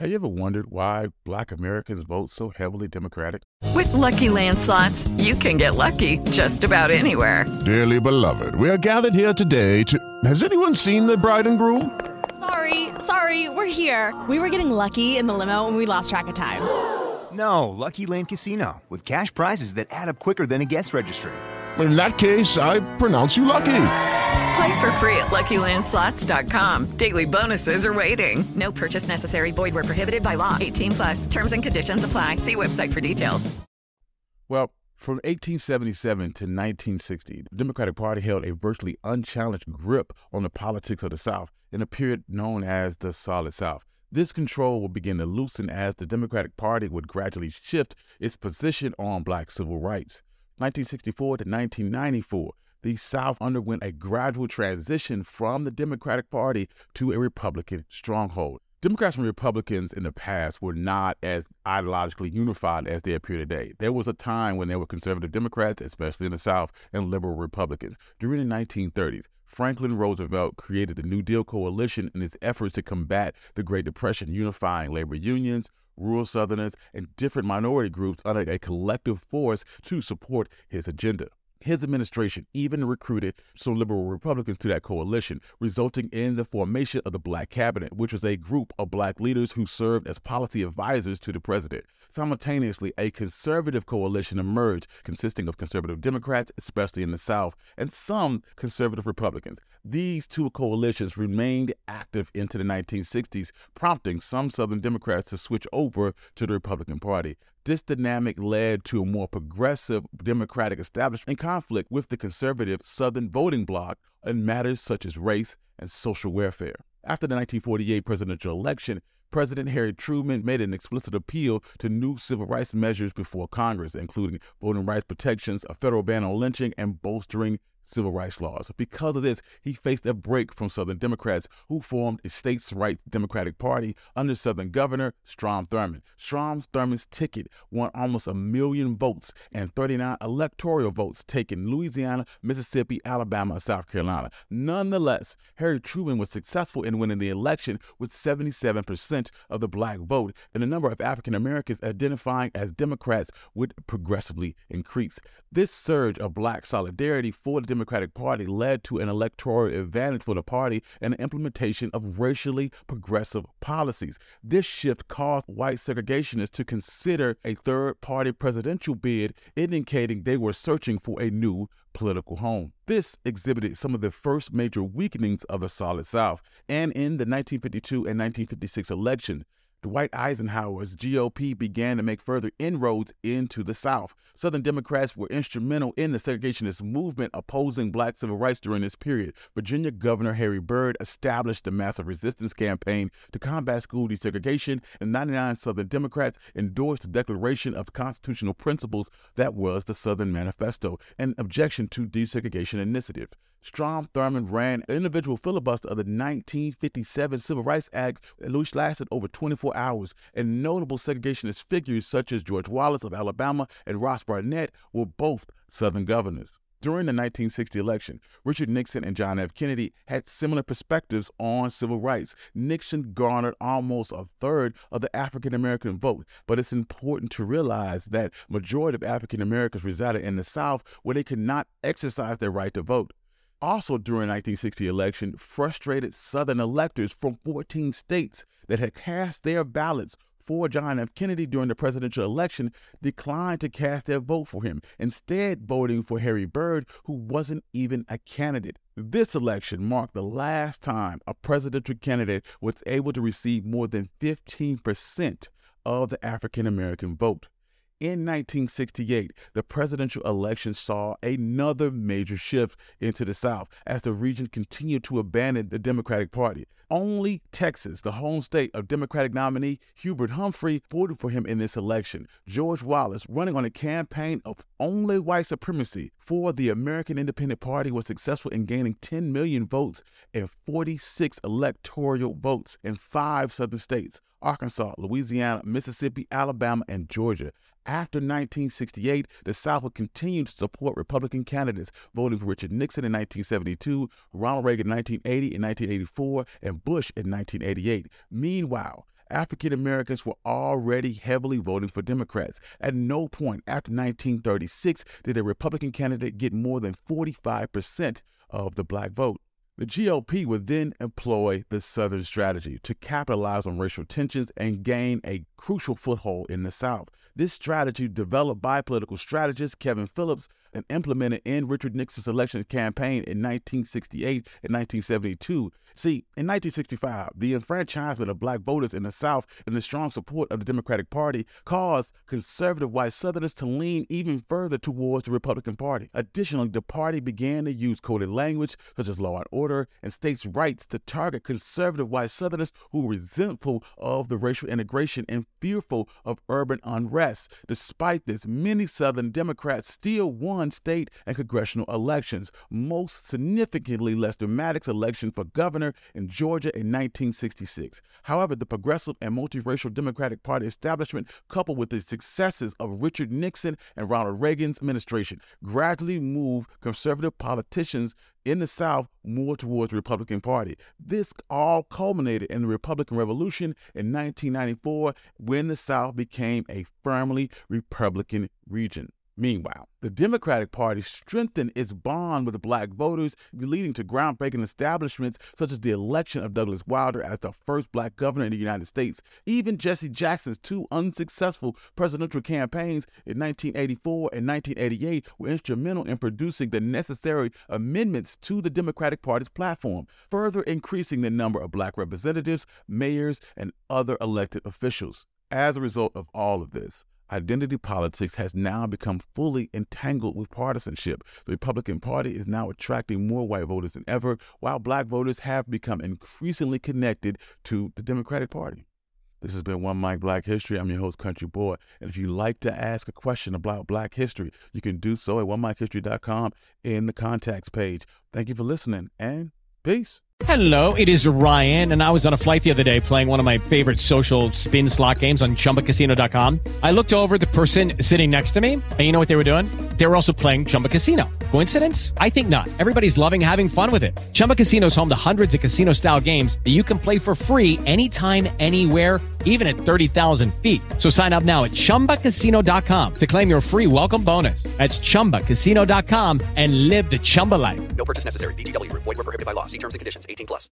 Have you ever wondered why Black Americans vote so heavily Democratic? With Lucky Land Slots, you can get lucky just about anywhere. Dearly beloved, we are gathered here today to... Has anyone seen the bride and groom? Sorry, we're here. We were getting lucky in the limo and we lost track of time. No, Lucky Land Casino, with cash prizes that add up quicker than a guest registry. In that case, I pronounce you lucky. Play for free at LuckyLandSlots.com. Daily bonuses are waiting. No purchase necessary. Void where prohibited by law. 18+. Terms and conditions apply. See website for details. Well, from 1877 to 1960, the Democratic Party held a virtually unchallenged grip on the politics of the South in a period known as the Solid South. This control would begin to loosen as the Democratic Party would gradually shift its position on Black civil rights. 1964 to 1994, the South underwent a gradual transition from the Democratic Party to a Republican stronghold. Democrats and Republicans in the past were not as ideologically unified as they appear today. There was a time when there were conservative Democrats, especially in the South, and liberal Republicans. During the 1930s, Franklin Roosevelt created the New Deal coalition in his efforts to combat the Great Depression, unifying labor unions, rural Southerners, and different minority groups under a collective force to support his agenda. His administration even recruited some liberal Republicans to that coalition, resulting in the formation of the Black Cabinet, which was a group of Black leaders who served as policy advisors to the president. Simultaneously, a conservative coalition emerged, consisting of conservative Democrats, especially in the South, and some conservative Republicans. These two coalitions remained active into the 1960s, prompting some Southern Democrats to switch over to the Republican Party. This dynamic led to a more progressive Democratic establishment in conflict with the conservative Southern voting bloc in matters such as race and social welfare. After the 1948 presidential election, President Harry Truman made an explicit appeal to new civil rights measures before Congress, including voting rights protections, a federal ban on lynching, and bolstering civil rights laws. Because of this, he faced a break from Southern Democrats who formed a states' rights Democratic Party under Southern Governor Strom Thurmond. Strom Thurmond's ticket won almost 1 million votes and 39 electoral votes taken in Louisiana, Mississippi, Alabama, and South Carolina. Nonetheless, Harry Truman was successful in winning the election with 77% of the Black vote, and the number of African Americans identifying as Democrats would progressively increase. This surge of Black solidarity for the Democratic Party led to an electoral advantage for the party and the implementation of racially progressive policies. This shift caused white segregationists to consider a third-party presidential bid, indicating they were searching for a new political home. This exhibited some of the first major weakenings of the Solid South, and in the 1952 and 1956 election, Dwight Eisenhower's GOP began to make further inroads into the South. Southern Democrats were instrumental in the segregationist movement opposing Black civil rights during this period. Virginia Governor Harry Byrd established the Massive Resistance Campaign to combat school desegregation, and 99 Southern Democrats endorsed the Declaration of Constitutional Principles that was the Southern Manifesto, an objection to desegregation initiative. Strom Thurmond ran an individual filibuster of the 1957 Civil Rights Act, which lasted over 24 hours, and notable segregationist figures such as George Wallace of Alabama and Ross Barnett were both Southern governors. During the 1960 election, Richard Nixon and John F. Kennedy had similar perspectives on civil rights. Nixon garnered almost a third of the African American vote, but it's important to realize that majority of African Americans resided in the South where they could not exercise their right to vote. Also during the 1960 election, frustrated Southern electors from 14 states that had cast their ballots for John F. Kennedy during the presidential election declined to cast their vote for him, instead voting for Harry Byrd, who wasn't even a candidate. This election marked the last time a presidential candidate was able to receive more than 15% of the African American vote. In 1968, the presidential election saw another major shift into the South as the region continued to abandon the Democratic Party. Only Texas, the home state of Democratic nominee Hubert Humphrey, voted for him in this election. George Wallace, running on a campaign of only white supremacy for the American Independent Party, was successful in gaining 10 million votes and 46 electoral votes in 5 southern states: Arkansas, Louisiana, Mississippi, Alabama, and Georgia. After 1968, the South would continue to support Republican candidates, voting for Richard Nixon in 1972, Ronald Reagan in 1980 and 1984, and Bush in 1988. Meanwhile, African Americans were already heavily voting for Democrats. At no point after 1936 did a Republican candidate get more than 45% of the black vote. The GOP would then employ the Southern strategy to capitalize on racial tensions and gain a crucial foothold in the South. This strategy, developed by political strategist Kevin Phillips and implemented in Richard Nixon's election campaign in 1968 and 1972. See, in 1965, the enfranchisement of black voters in the South and the strong support of the Democratic Party caused conservative white Southerners to lean even further towards the Republican Party. Additionally, the party began to use coded language such as law and order and states' rights to target conservative white Southerners who were resentful of the racial integration and fearful of urban unrest. Despite this, many Southern Democrats still won state and congressional elections, most significantly less dramatic election for governor in Georgia in 1966. However, the progressive and multiracial Democratic Party establishment, coupled with the successes of Richard Nixon and Ronald Reagan's administration, gradually moved conservative politicians in the South more towards the Republican Party. This all culminated in the Republican Revolution in 1994, when the South became a firmly Republican region. Meanwhile, the Democratic Party strengthened its bond with black voters, leading to groundbreaking establishments such as the election of Douglas Wilder as the first black governor in the United States. Even Jesse Jackson's two unsuccessful presidential campaigns in 1984 and 1988 were instrumental in producing the necessary amendments to the Democratic Party's platform, further increasing the number of black representatives, mayors, and other elected officials. As a result of all of this, identity politics has now become fully entangled with partisanship. The Republican Party is now attracting more white voters than ever, while black voters have become increasingly connected to the Democratic Party. This has been One Mic Black History. I'm your host, Country Boy. And if you'd like to ask a question about black history, you can do so at onemichistory.com in the contacts page. Thank you for listening, and peace. Hello, it is Ryan, and I was on a flight the other day playing one of my favorite social spin slot games on ChumbaCasino.com. I looked over at the person sitting next to me, and you know what they were doing? They were also playing Chumba Casino. Coincidence? I think not. Everybody's loving having fun with it. Chumba Casino is home to hundreds of casino-style games that you can play for free anytime, anywhere, even at 30,000 feet. So sign up now at ChumbaCasino.com to claim your free welcome bonus. That's ChumbaCasino.com and live the Chumba life. No purchase necessary. VGW. Void where prohibited by law. See terms and conditions. 18+.